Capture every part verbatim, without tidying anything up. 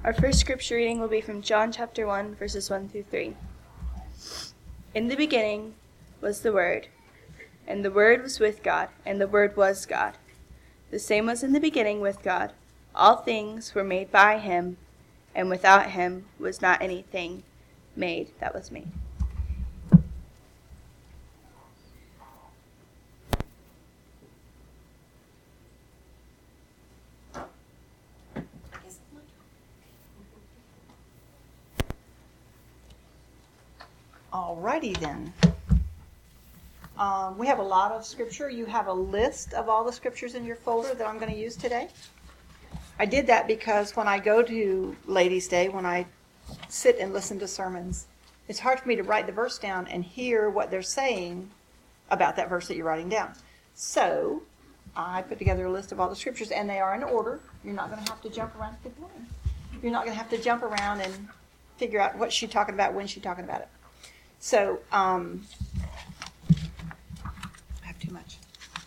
Our first scripture reading will be from John chapter one, verses one through three. In the beginning was the Word, and the Word was with God, and the Word was God. The same was in the beginning with God. All things were made by him, and without him was not anything made that was made. Alrighty then. Um, we have a lot of scripture. You have a list of all the scriptures in your folder that I'm going to use today. I did that because when I go to Ladies' Day, when I sit and listen to sermons, it's hard for me to write the verse down and hear what they're saying about that verse that you're writing down. So I put together a list of all the scriptures, and they are in order. You're not going to have to jump around. You're not going to have to jump around and figure out what she's talking about, when she's talking about it. So, um, I have too much.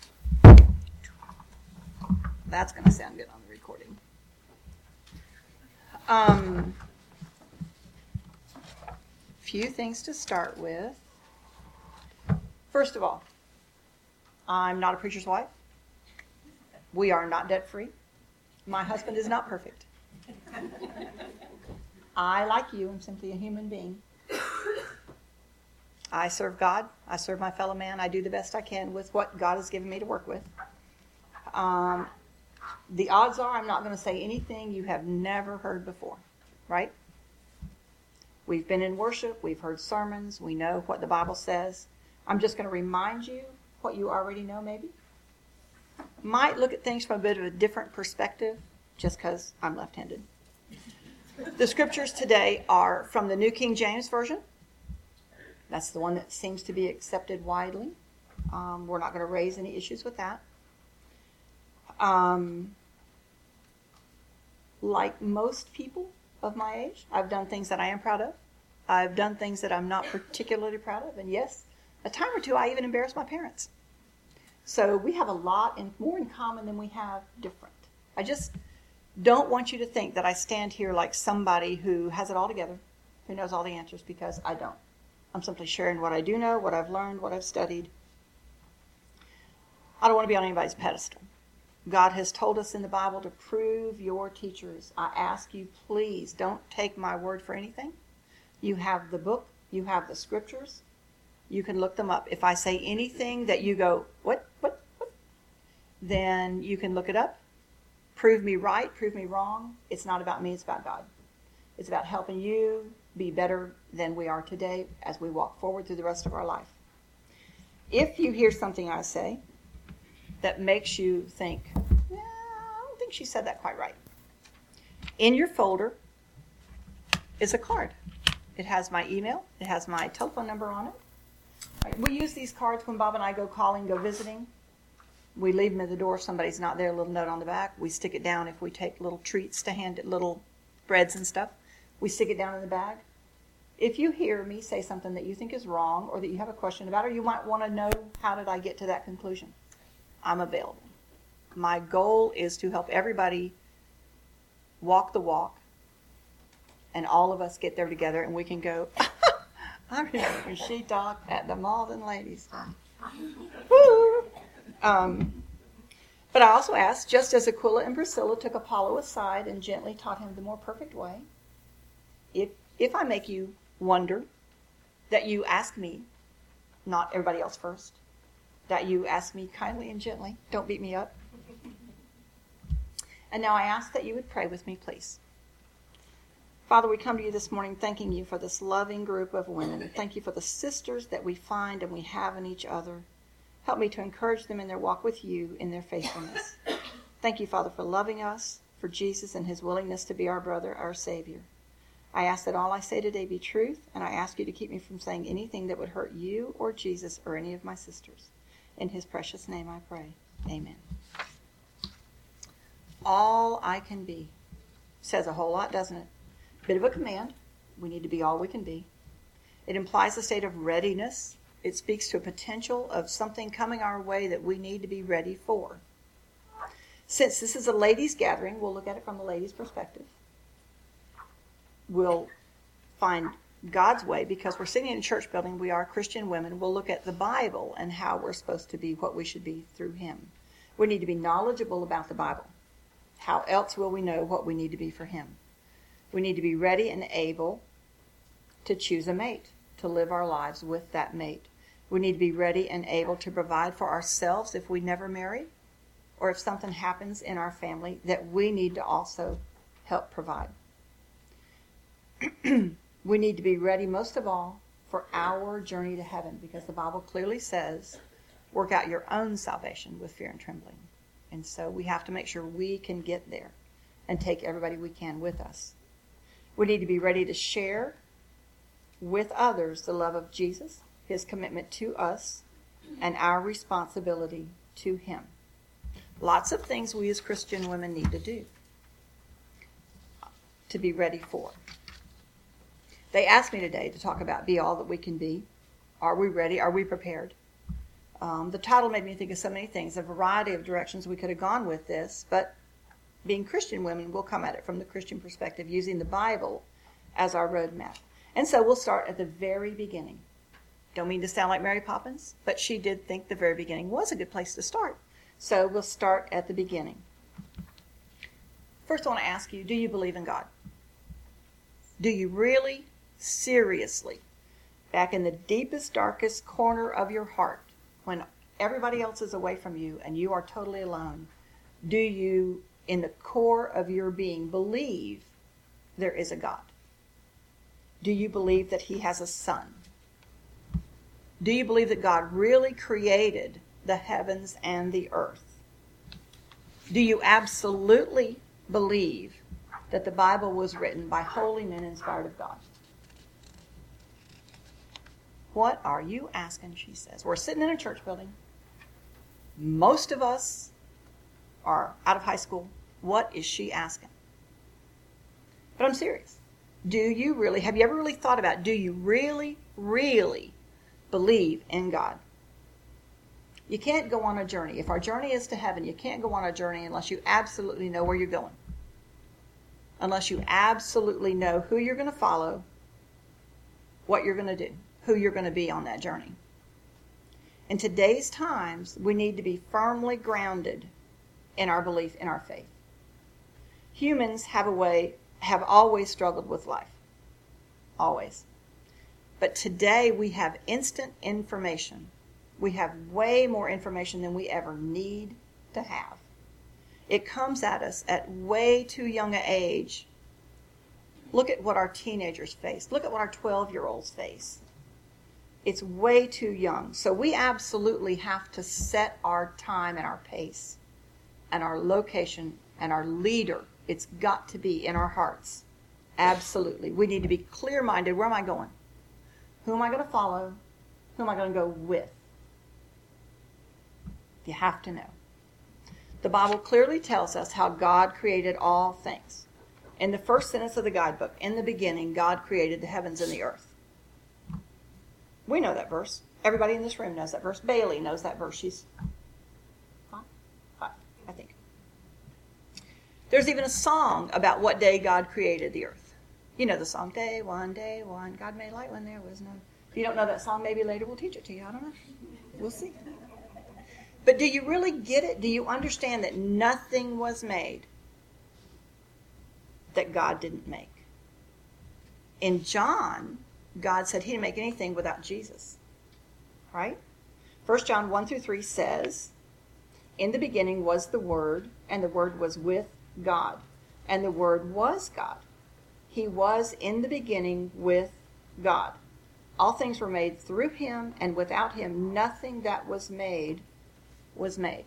That's going to sound good on the recording. Um, few things to start with. First of all, I'm not a preacher's wife. We are not debt-free. My husband is not perfect. I, like you, am simply a human being. I serve God. I serve my fellow man. I do the best I can with what God has given me to work with. Um, the odds are I'm not going to say anything you have never heard before, right? We've been in worship. We've heard sermons. We know what the Bible says. I'm just going to remind you what you already know, maybe. Might look at things from a bit of a different perspective, just because I'm left-handed. The scriptures today are from the New King James Version. That's the one that seems to be accepted widely. Um, we're not going to raise any issues with that. Um, like most people of my age, I've done things that I am proud of. I've done things that I'm not particularly proud of. And yes, a time or two I even embarrassed my parents. So we have a lot in, more in common than we have different. I just don't want you to think that I stand here like somebody who has it all together, who knows all the answers, because I don't. I'm simply sharing what I do know, what I've learned, what I've studied. I don't want to be on anybody's pedestal. God has told us in the Bible to prove your teachers. I ask you, please don't take my word for anything. You have the book. You have the scriptures. You can look them up. If I say anything that you go, what, what, what? Then you can look it up. Prove me right, prove me wrong. It's not about me, it's about God. It's about helping you be better than we are today as we walk forward through the rest of our life. If you hear something I say that makes you think, yeah, I don't think she said that quite right, in your folder is a card. It has my email. It has my telephone number on it. Right. We use these cards when Bob and I go calling, go visiting. We leave them at the door if somebody's not there, a little note on the back. We stick it down if we take little treats to hand it, little breads and stuff. We stick it down in the bag. If you hear me say something that you think is wrong or that you have a question about, or you might want to know how did I get to that conclusion, I'm available. My goal is to help everybody walk the walk, and all of us get there together, and we can go, I remember when she talked at the Malden Ladies' Day. Woo! Um, but I also asked, just as Aquila and Priscilla took Apollo aside and gently taught him the more perfect way, if if I make you wonder, that you ask me, not everybody else first, that you ask me kindly and gently. Don't beat me up. And now I ask that you would pray with me, please. Father, we come to you this morning thanking you for this loving group of women. Thank you for the sisters that we find and we have in each other. Help me to encourage them in their walk with you, in their faithfulness. Thank you, Father, for loving us, for Jesus and his willingness to be our brother, our Savior. I ask that all I say today be truth, and I ask you to keep me from saying anything that would hurt you or Jesus or any of my sisters. In his precious name I pray. Amen. All I can be says a whole lot, doesn't it? Bit of a command. We need to be all we can be. It implies a state of readiness. It speaks to a potential of something coming our way that we need to be ready for. Since this is a ladies' gathering, we'll look at it from a ladies' perspective. we'll find God's way, because we're sitting in a church building, we are Christian women, we'll look at the Bible and how we're supposed to be, what we should be through him. We need to be knowledgeable about the Bible. How else will we know what we need to be for him? We need to be ready and able to choose a mate, to live our lives with that mate. We need to be ready and able to provide for ourselves if we never marry, or if something happens in our family that we need to also help provide. We need to be ready, most of all, for our journey to heaven, because the Bible clearly says, work out your own salvation with fear and trembling. And so we have to make sure we can get there and take everybody we can with us. We need to be ready to share with others the love of Jesus, his commitment to us, and our responsibility to him. Lots of things we as Christian women need to do to be ready for. They asked me today to talk about Be All That We Can Be. Are we ready? Are we prepared? Um, the title made me think of so many things, a variety of directions we could have gone with this, but being Christian women, we'll come at it from the Christian perspective, using the Bible as our roadmap. And so we'll start at the very beginning. Don't mean to sound like Mary Poppins, but she did think the very beginning was a good place to start. So we'll start at the beginning. First, I want to ask you, do you believe in God? Do you really, seriously, back in the deepest, darkest corner of your heart, when everybody else is away from you and you are totally alone, do you, in the core of your being, believe there is a God? Do you believe that he has a son? Do you believe that God really created the heavens and the earth? Do you absolutely believe that the Bible was written by holy men inspired of God? What are you asking, she says. We're sitting in a church building. Most of us are out of high school. What is she asking? But I'm serious. Do you really, have you ever really thought about, do you really, really believe in God? You can't go on a journey. If our journey is to heaven, you can't go on a journey unless you absolutely know where you're going. Unless you absolutely know who you're going to follow, what you're going to do, who you're going to be on that journey. In today's times, we need to be firmly grounded in our belief in our faith. Humans have a way, have always struggled with life. Always. But today we have instant information. We have way more information than we ever need to have. It comes at us at way too young an age. Look at what our teenagers face. Look at what our twelve-year-olds face. It's way too young. So we absolutely have to set our time and our pace and our location and our leader. It's got to be in our hearts. Absolutely. We need to be clear-minded. Where am I going? Who am I going to follow? Who am I going to go with? You have to know. The Bible clearly tells us how God created all things. In the first sentence of the guidebook, in the beginning, God created the heavens and the earth. We know that verse. Everybody in this room knows that verse. Bailey knows that verse. She's five, five, I think. There's even a song about what day God created the earth. You know the song, day one, day one, God made light when there was none. If you don't know that song, maybe later we'll teach it to you. I don't know. We'll see. But do you really get it? Do you understand that nothing was made that God didn't make? In John, God said he didn't make anything without Jesus. Right? First John one through three says, in the beginning was the Word, and the Word was with God, and the Word was God. He was in the beginning with God. All things were made through him, and without him nothing that was made was made.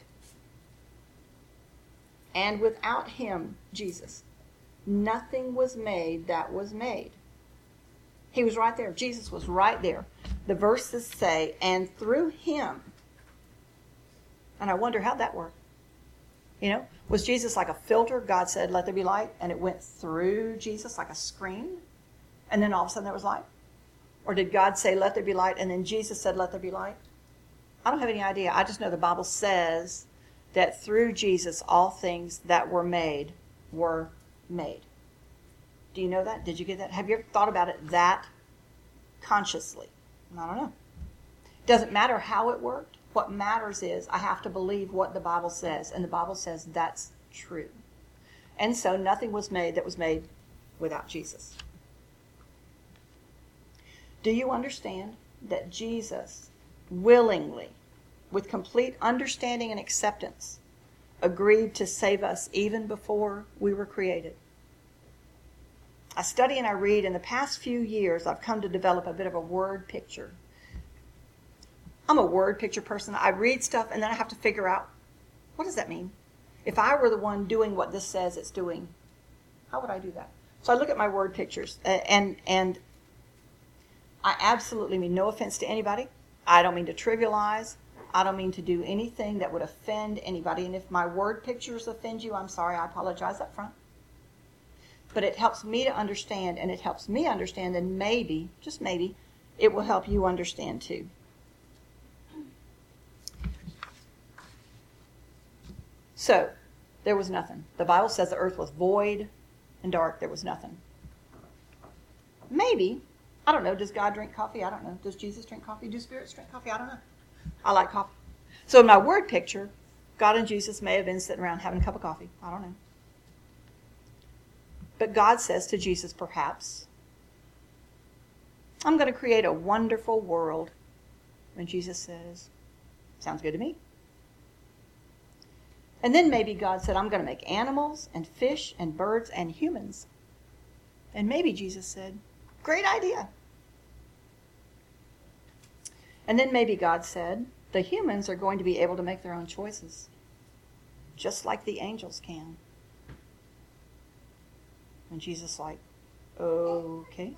And without him, Jesus, nothing was made that was made. He was right there. Jesus was right there. The verses say, and through him. And I wonder how'd that work? You know, was Jesus like a filter? God said, let there be light, and it went through Jesus like a screen, and then all of a sudden there was light? Or did God say, let there be light, and then Jesus said, let there be light? I don't have any idea. I just know the Bible says that through Jesus all things that were made were made. Do you know that? Did you get that? Have you ever thought about it that consciously? I don't know. It doesn't matter how it worked. What matters is I have to believe what the Bible says, and the Bible says that's true. And so nothing was made that was made without Jesus. Do you understand that Jesus willingly, with complete understanding and acceptance, agreed to save us even before we were created? I study and I read. In the past few years, I've come to develop a bit of a word picture. I'm a word picture person. I read stuff and then I have to figure out, what does that mean? If I were the one doing what this says it's doing, how would I do that? So I look at my word pictures, and and I absolutely mean no offense to anybody. I don't mean to trivialize. I don't mean to do anything that would offend anybody. And if my word pictures offend you, I'm sorry. I apologize up front. But it helps me to understand, and it helps me understand, and maybe, just maybe, it will help you understand too. So, there was nothing. The Bible says the earth was void and dark. There was nothing. Maybe, I don't know, does God drink coffee? I don't know. Does Jesus drink coffee? Do spirits drink coffee? I don't know. I like coffee. So in my word picture, God and Jesus may have been sitting around having a cup of coffee. I don't know. But God says to Jesus, perhaps, I'm going to create a wonderful world. And Jesus says, sounds good to me. And then maybe God said, I'm going to make animals and fish and birds and humans. And maybe Jesus said, great idea. And then maybe God said, the humans are going to be able to make their own choices, just like the angels can. And Jesus like, okay.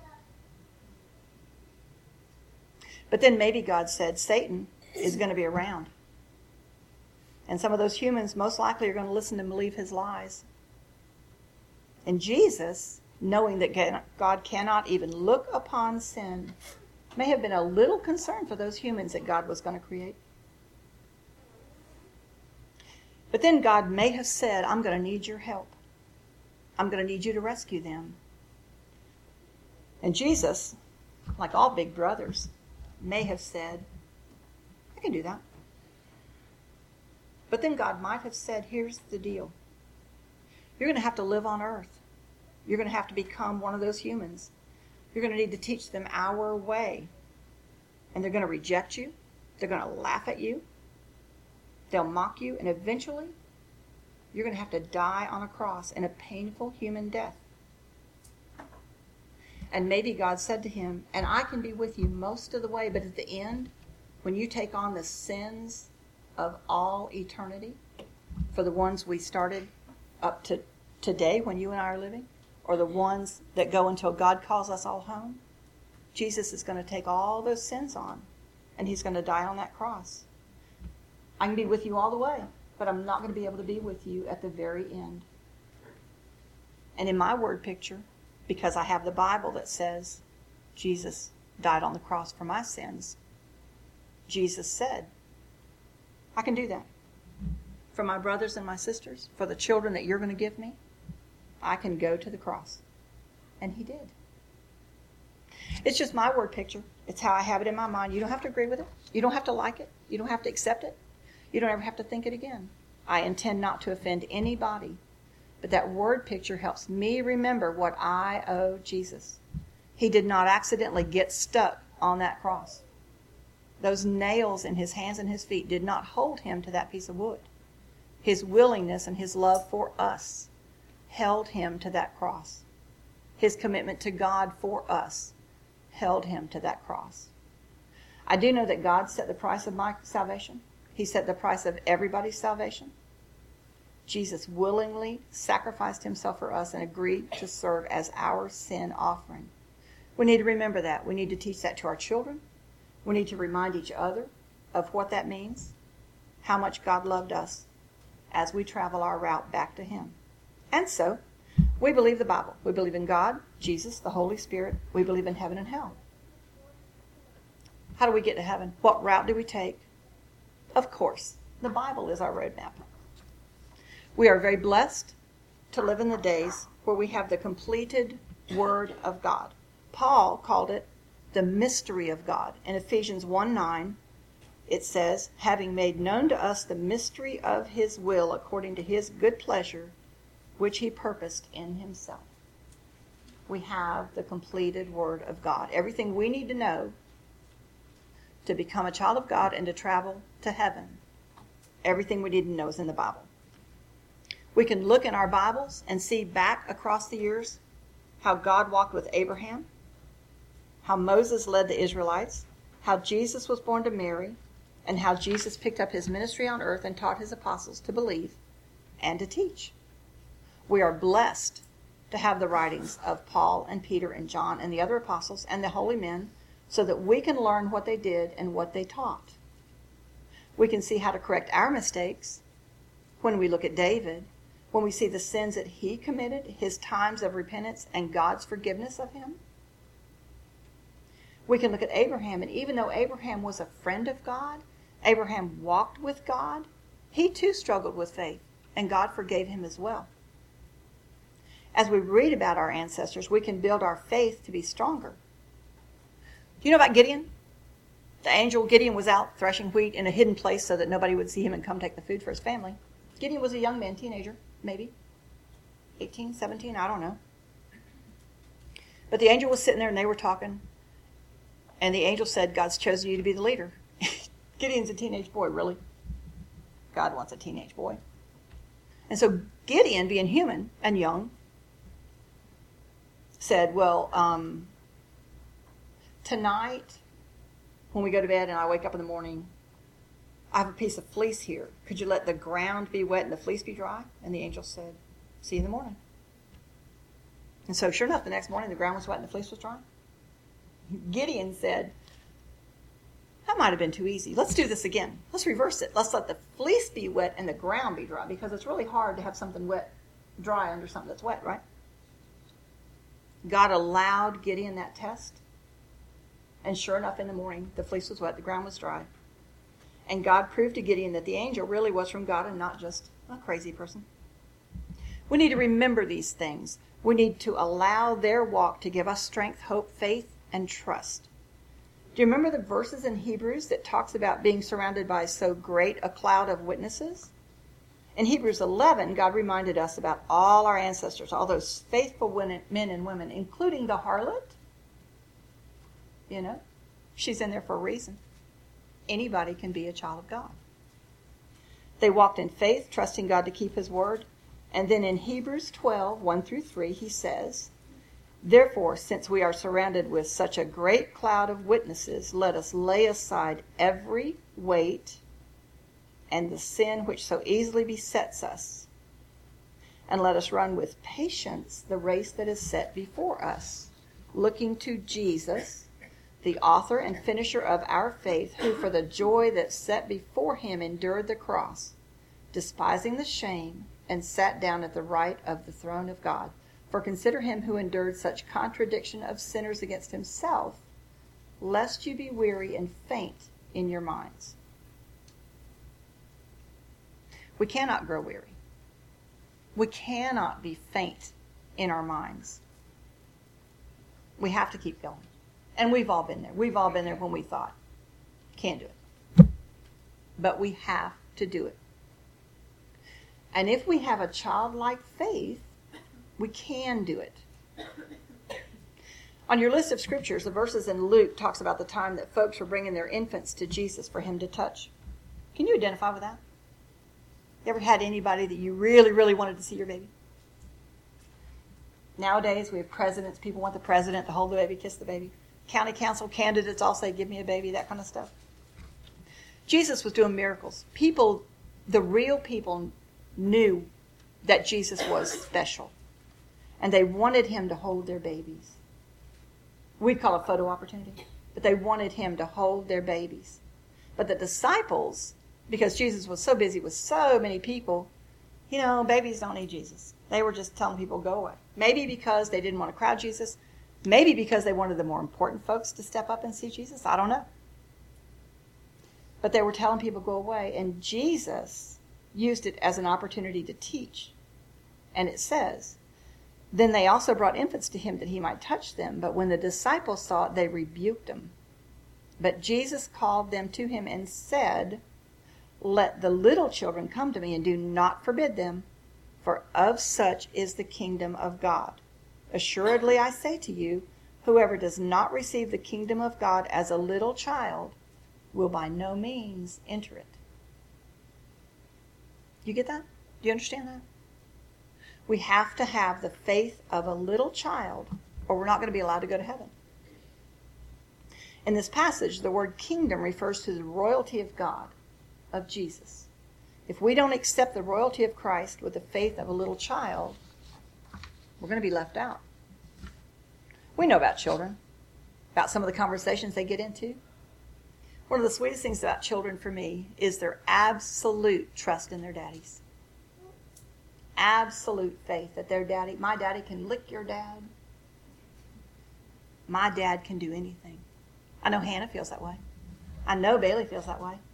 But then maybe God said, Satan is going to be around. And some of those humans most likely are going to listen and believe his lies. And Jesus, knowing that God cannot even look upon sin, may have been a little concerned for those humans that God was going to create. But then God may have said, I'm going to need your help. I'm going to need you to rescue them. And Jesus, like all big brothers, may have said, I can do that. But then God might have said, here's the deal. You're going to have to live on earth. You're going to have to become one of those humans. You're going to need to teach them our way. And they're going to reject you. They're going to laugh at you. They'll mock you. And eventually, you're going to have to die on a cross in a painful human death. And maybe God said to him, and I can be with you most of the way, but at the end, when you take on the sins of all eternity, for the ones we started up to today when you and I are living, or the ones that go until God calls us all home, Jesus is going to take all those sins on, and he's going to die on that cross. I can be with you all the way, but I'm not going to be able to be with you at the very end. And in my word picture, because I have the Bible that says Jesus died on the cross for my sins, Jesus said, I can do that. For my brothers and my sisters, for the children that you're going to give me, I can go to the cross. And he did. It's just my word picture. It's how I have it in my mind. You don't have to agree with it. You don't have to like it. You don't have to accept it. You don't ever have to think it again. I intend not to offend anybody. But that word picture helps me remember what I owe Jesus. He did not accidentally get stuck on that cross. Those nails in his hands and his feet did not hold him to that piece of wood. His willingness and his love for us held him to that cross. His commitment to God for us held him to that cross. I do know that God set the price of my salvation. He set the price of everybody's salvation. Jesus willingly sacrificed himself for us and agreed to serve as our sin offering. We need to remember that. We need to teach that to our children. We need to remind each other of what that means, how much God loved us as we travel our route back to him. And so, we believe the Bible. We believe in God, Jesus, the Holy Spirit. We believe in heaven and hell. How do we get to heaven? What route do we take? Of course, the Bible is our roadmap. We are very blessed to live in the days where we have the completed Word of God. Paul called it the mystery of God. In Ephesians one nine, it says, having made known to us the mystery of his will according to his good pleasure, which he purposed in himself. We have the completed Word of God. Everything we need to know to become a child of God and to travel to heaven. Everything we need to know is in the Bible. We can look in our Bibles and see back across the years how God walked with Abraham, how Moses led the Israelites, how Jesus was born to Mary, and how Jesus picked up his ministry on earth and taught his apostles to believe and to teach. We are blessed to have the writings of Paul and Peter and John and the other apostles and the holy men so that we can learn what they did and what they taught. We can see how to correct our mistakes when we look at David, when we see the sins that he committed, his times of repentance, and God's forgiveness of him. We can look at Abraham, and even though Abraham was a friend of God, Abraham walked with God, he too struggled with faith, and God forgave him as well. As we read about our ancestors, we can build our faith to be stronger. Do you know about Gideon? The angel Gideon was out threshing wheat in a hidden place so that nobody would see him and come take the food for his family. Gideon was a young man, teenager, maybe. eighteen, seventeen, I don't know. But the angel was sitting there and they were talking. And the angel said, God's chosen you to be the leader. Gideon's a teenage boy, really. God wants a teenage boy. And so Gideon, being human and young, said, well, um, tonight, when we go to bed and I wake up in the morning, I have a piece of fleece here. Could you let the ground be wet and the fleece be dry? And the angel said, see you in the morning. And so sure enough, the next morning the ground was wet and the fleece was dry. Gideon said, that might have been too easy. Let's do this again. Let's reverse it. Let's let the fleece be wet and the ground be dry, because it's really hard to have something wet, dry under something that's wet, right? God allowed Gideon that test. And sure enough, in the morning, the fleece was wet, the ground was dry. And God proved to Gideon that the angel really was from God and not just a crazy person. We need to remember these things. We need to allow their walk to give us strength, hope, faith, and trust. Do you remember the verses in Hebrews that talks about being surrounded by so great a cloud of witnesses? In Hebrews eleven, God reminded us about all our ancestors, all those faithful men and women, including the harlot. You know, she's in there for a reason. Anybody can be a child of God. They walked in faith, trusting God to keep his word. And then in Hebrews twelve, one through three, he says, therefore, since we are surrounded with such a great cloud of witnesses, let us lay aside every weight and the sin which so easily besets us, and let us run with patience the race that is set before us, looking to Jesus, the author and finisher of our faith, who for the joy that set before him endured the cross, despising the shame, and sat down at the right of the throne of God. For consider him who endured such contradiction of sinners against himself, lest you be weary and faint in your minds. We cannot grow weary. We cannot be faint in our minds. We have to keep going. And we've all been there. We've all been there when we thought, can't do it. But we have to do it. And if we have a childlike faith, we can do it. On your list of scriptures, the verses in Luke talks about the time that folks were bringing their infants to Jesus for him to touch. Can you identify with that? You ever had anybody that you really, really wanted to see your baby? Nowadays, we have presidents. People want the president to hold the baby, kiss the baby. County council candidates all say, give me a baby, that kind of stuff. Jesus was doing miracles. People, the real people, knew that Jesus was special. And they wanted him to hold their babies. We'd call it a photo opportunity. But they wanted him to hold their babies. But the disciples, because Jesus was so busy with so many people, you know, babies don't need Jesus. They were just telling people, go away. Maybe because they didn't want to crowd Jesus. Maybe because they wanted the more important folks to step up and see Jesus. I don't know. But they were telling people, go away. And Jesus used it as an opportunity to teach. And it says Then they also brought infants to him that he might touch them. But when the disciples saw it, they rebuked them. But Jesus called them to him and said, let the little children come to me, and do not forbid them, for of such is the kingdom of God. Assuredly I say to you, whoever does not receive the kingdom of God as a little child will by no means enter it. You get that? Do you understand that? We have to have the faith of a little child, or we're not going to be allowed to go to heaven. In this passage, the word kingdom refers to the royalty of God, of Jesus. If we don't accept the royalty of Christ with the faith of a little child, we're going to be left out. We know about children, about some of the conversations they get into. One of the sweetest things about children for me is their absolute trust in their daddies. Absolute faith that their daddy, my daddy can lick your dad. My dad can do anything. I know Hannah feels that way. I know Bailey feels that way.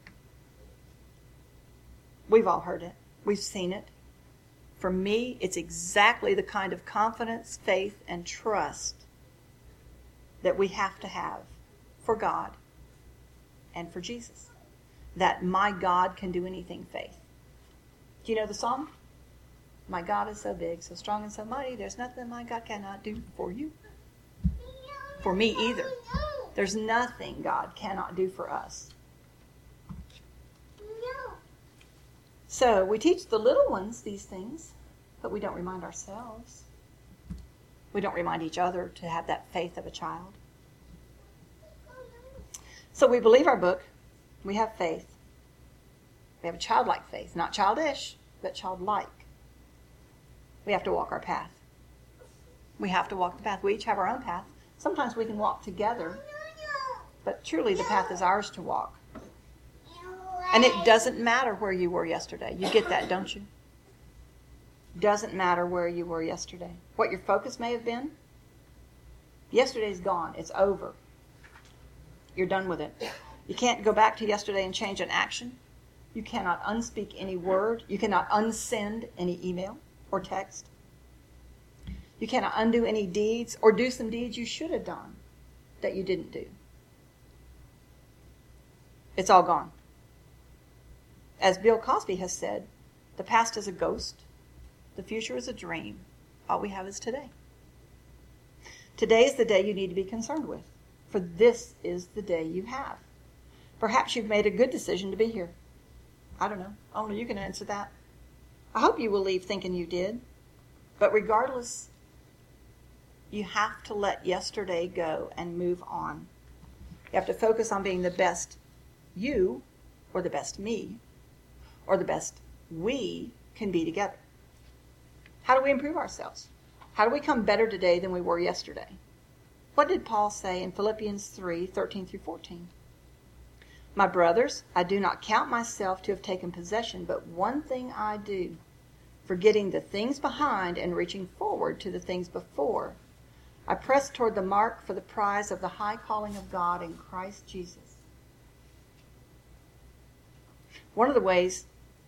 We've all heard it. We've seen it. For me, it's exactly the kind of confidence, faith, and trust that we have to have for God and for Jesus. That my God can do anything faith. Do you know the song? My God is so big, so strong, and so mighty, there's nothing my God cannot do for you. For me either. There's nothing God cannot do for us. So we teach the little ones these things, but we don't remind ourselves. We don't remind each other to have that faith of a child. So we believe our book. We have faith. We have a childlike faith. Not childish, but childlike. We have to walk our path. We have to walk the path. We each have our own path. Sometimes we can walk together, but truly the path is ours to walk. And it doesn't matter where you were yesterday. You get that, don't you? Doesn't matter where you were yesterday. What your focus may have been. Yesterday's gone. It's over. You're done with it. You can't go back to yesterday and change an action. You cannot unspeak any word. You cannot unsend any email or text. You cannot undo any deeds or do some deeds you should have done that you didn't do. It's all gone. As Bill Cosby has said, the past is a ghost. The future is a dream. All we have is today. Today is the day you need to be concerned with, for this is the day you have. Perhaps you've made a good decision to be here. I don't know. Only you can answer that. I hope you will leave thinking you did. But regardless, you have to let yesterday go and move on. You have to focus on being the best you, or the best me, or the best we can be together. How do we improve ourselves? How do we come better today than we were yesterday? What did Paul say in Philippians three, thirteen through fourteen? My brothers, I do not count myself to have taken possession, but one thing I do, forgetting the things behind and reaching forward to the things before. I press toward the mark for the prize of the high calling of God in Christ Jesus. One of the ways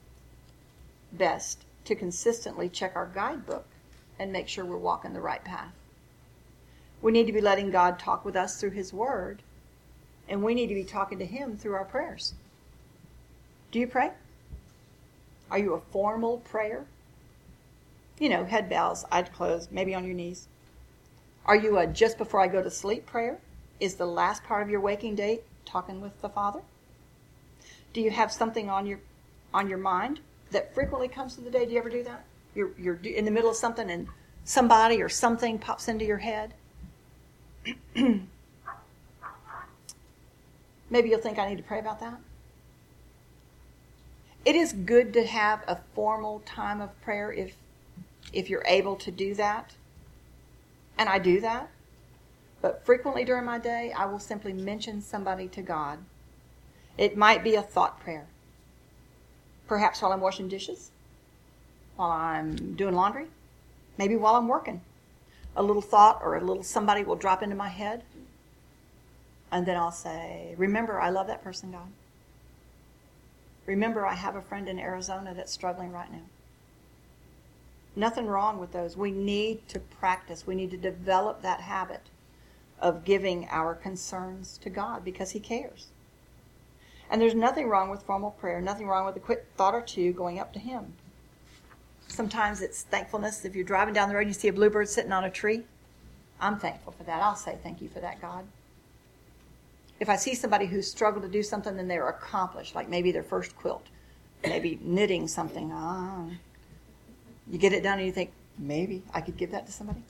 best to consistently check our guidebook and make sure we're walking the right path. We need to be letting God talk with us through His Word, and we need to be talking to Him through our prayers. Do you pray? Are you a formal prayer? You know, head bows, eyes closed, maybe on your knees. Are you a just before I go to sleep prayer? Is the last part of your waking day talking with the Father? Do you have something on your on your mind that frequently comes to the day? Do you ever do that? You're you're in the middle of something and somebody or something pops into your head. Maybe you'll think I need to pray about that. It is good to have a formal time of prayer if if you're able to do that. And I do that. But frequently during my day, I will simply mention somebody to God. It might be a thought prayer. Perhaps while I'm washing dishes, while I'm doing laundry, maybe while I'm working. A little thought or a little somebody will drop into my head. And then I'll say, remember, I love that person, God. Remember, I have a friend in Arizona that's struggling right now. Nothing wrong with those. We need to practice. We need to develop that habit of giving our concerns to God because he cares. And there's nothing wrong with formal prayer, nothing wrong with a quick thought or two going up to him. Sometimes it's thankfulness. If you're driving down the road and you see a bluebird sitting on a tree, I'm thankful for that. I'll say thank you for that, God. If I see somebody who's struggled to do something and they're accomplished, like maybe their first quilt, maybe knitting something, ah, you get it done and you think, maybe I could give that to somebody.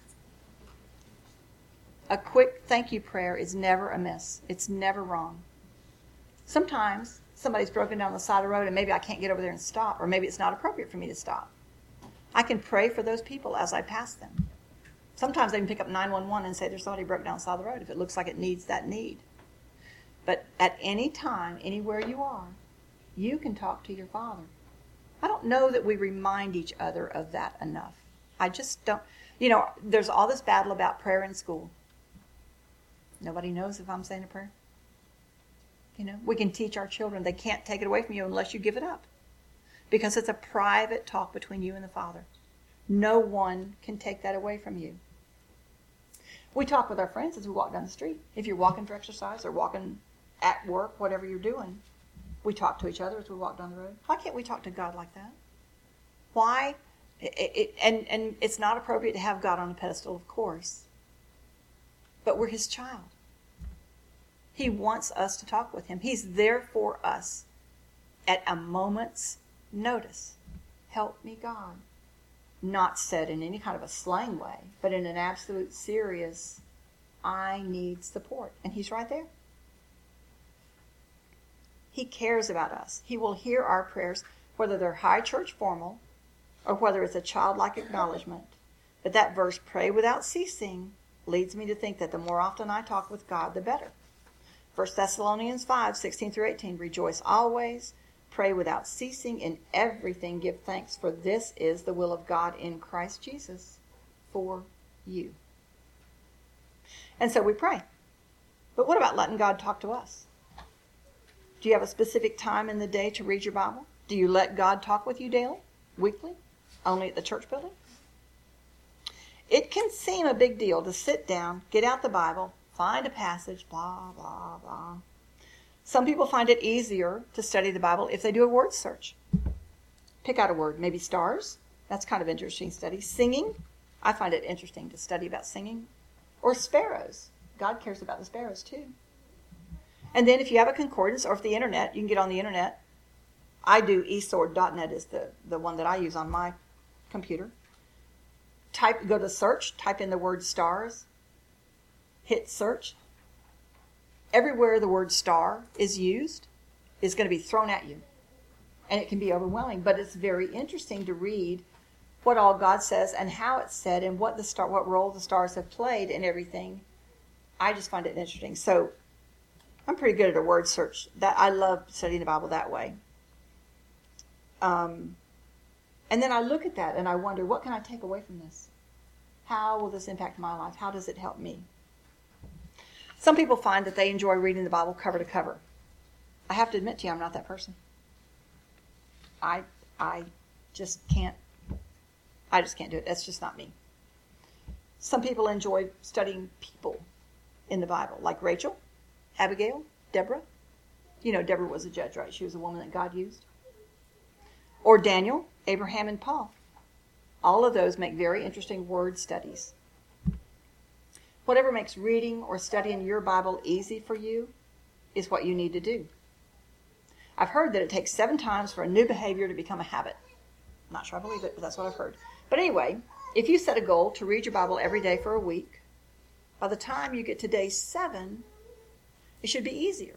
A quick thank you prayer is never amiss. It's never wrong. Sometimes somebody's broken down the side of the road and maybe I can't get over there and stop, or maybe it's not appropriate for me to stop. I can pray for those people as I pass them. Sometimes I can pick up nine one one and say there's somebody broke down the side of the road if it looks like it needs that need. But at any time, anywhere you are, you can talk to your Father. I don't know that we remind each other of that enough. I just don't. You know, there's all this battle about prayer in school. Nobody knows if I'm saying a prayer. You know, we can teach our children. They can't take it away from you unless you give it up. Because it's a private talk between you and the Father. No one can take that away from you. We talk with our friends as we walk down the street. If you're walking for exercise or walking at work, whatever you're doing, we talk to each other as we walk down the road. Why can't we talk to God like that? Why? It, it, and, and it's not appropriate to have God on a pedestal, of course. But we're his child. He wants us to talk with him. He's there for us at a moment's notice. Help me, God. Not said in any kind of a slang way, but in an absolute serious, I need support. And he's right there. He cares about us. He will hear our prayers, whether they're high church formal or whether it's a childlike acknowledgement. But that verse, pray without ceasing, leads me to think that the more often I talk with God, the better. First Thessalonians five, sixteen through eighteen, rejoice always, pray without ceasing, in everything give thanks, for this is the will of God in Christ Jesus for you. And so we pray. But what about letting God talk to us? Do you have a specific time in the day to read your Bible? Do you let God talk with you daily, weekly, only at the church building? It can seem a big deal to sit down, get out the Bible, find a passage, blah, blah, blah. Some people find it easier to study the Bible if they do a word search. Pick out a word, maybe stars. That's kind of interesting study. Singing. I find it interesting to study about singing. Or sparrows. God cares about the sparrows too. And then if you have a concordance or if the internet, you can get on the internet. I do e sword dot net is the, the one that I use on my computer. Type, go to search, type in the word stars, hit search. Everywhere the word star is used is going to be thrown at you. And it can be overwhelming, but it's very interesting to read what all God says and how it's said and what the star, what role the stars have played in everything. I just find it interesting. So I'm pretty good at a word search. That I love studying the Bible that way. Um, and then I look at that and I wonder, what can I take away from this? How will this impact my life? How does it help me? Some people find that they enjoy reading the Bible cover to cover. I have to admit to you, I'm not that person. I I just can't, I just can't do it. That's just not me. Some people enjoy studying people in the Bible, like Rachel, Abigail, Deborah. You know, Deborah was a judge, right? She was a woman that God used. Or Daniel, Abraham, and Paul. All of those make very interesting word studies. Whatever makes reading or studying your Bible easy for you is what you need to do. I've heard that it takes seven times for a new behavior to become a habit. I'm not sure I believe it, but that's what I've heard. But anyway, if you set a goal to read your Bible every day for a week, by the time you get to day seven, it should be easier.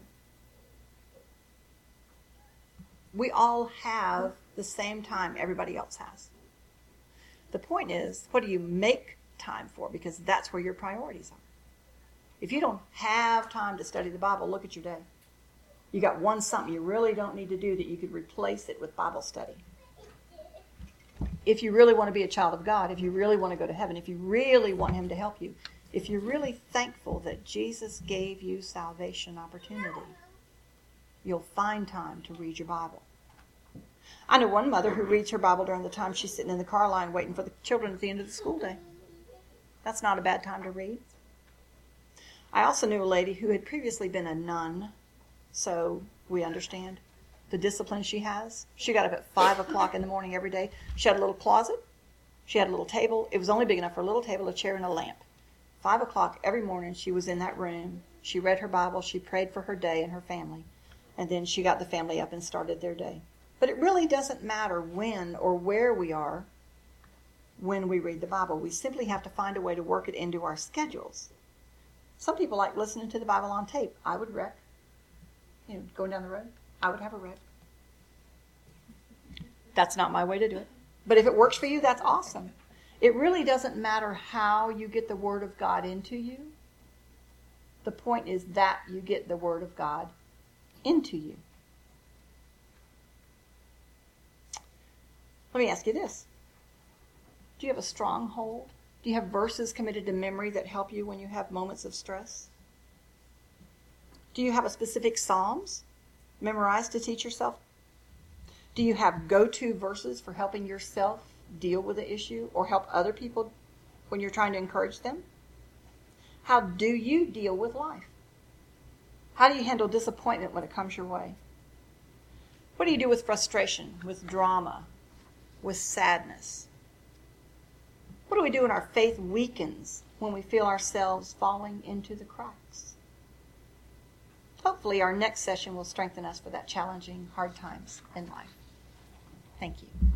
We all have the same time everybody else has. The point is, what do you make time for? Because that's where your priorities are. If you don't have time to study the Bible, look at your day. You got one something you really don't need to do that you could replace it with Bible study. If you really want to be a child of God, if you really want to go to heaven, if you really want him to help you, if you're really thankful that Jesus gave you salvation opportunity, you'll find time to read your Bible. I know one mother who reads her Bible during the time she's sitting in the car line waiting for the children at the end of the school day. That's not a bad time to read. I also knew a lady who had previously been a nun, so we understand the discipline she has. She got up at five o'clock in the morning every day. She had a little closet. She had a little table. It was only big enough for a little table, a chair, and a lamp. Five o'clock every morning she was in that room. She read her Bible. She prayed for her day and her family. And then she got the family up and started their day. But it really doesn't matter when or where we are when we read the Bible. We simply have to find a way to work it into our schedules. Some people like listening to the Bible on tape. I would wreck. You know, going down the road, I would have a wreck. That's not my way to do it. But if it works for you, that's awesome. It really doesn't matter how you get the Word of God into you. The point is that you get the Word of God into you. Let me ask you this. Do you have a stronghold? Do you have verses committed to memory that help you when you have moments of stress? Do you have a specific Psalms memorized to teach yourself? Do you have go-to verses for helping yourself deal with the issue or help other people when you're trying to encourage them? How do you deal with life? How do you handle disappointment when it comes your way? What do you do with frustration, with drama, with sadness? What do we do when our faith weakens, when we feel ourselves falling into the cracks? Hopefully our next session will strengthen us for that challenging, hard times in life. Thank you.